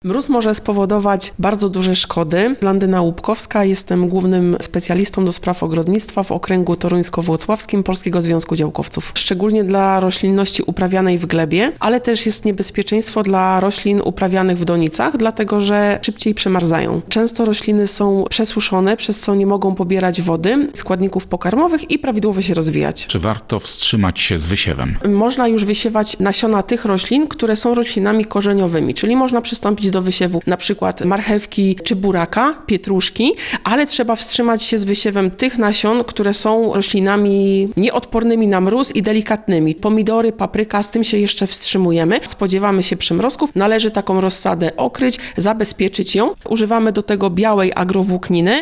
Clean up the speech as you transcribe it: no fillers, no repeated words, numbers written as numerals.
Mróz może spowodować bardzo duże szkody. Blandyna Łupkowska, jestem głównym specjalistą do spraw ogrodnictwa w okręgu toruńsko-włocławskim Polskiego Związku Działkowców. Szczególnie dla roślinności uprawianej w glebie, ale też jest niebezpieczeństwo dla roślin uprawianych w donicach, dlatego że szybciej przemarzają. Często rośliny są przesuszone, przez co nie mogą pobierać wody, składników pokarmowych i prawidłowo się rozwijać. Czy warto wstrzymać się z wysiewem? Można już wysiewać nasiona tych roślin, które są roślinami korzeniowymi, czyli można przystąpić do wysiewu na przykład marchewki czy buraka, pietruszki, ale trzeba wstrzymać się z wysiewem tych nasion, które są roślinami nieodpornymi na mróz i delikatnymi. Pomidory, papryka, z tym się jeszcze wstrzymujemy. Spodziewamy się przymrozków, należy taką rozsadę okryć, zabezpieczyć ją. Używamy do tego białej agrowłókniny.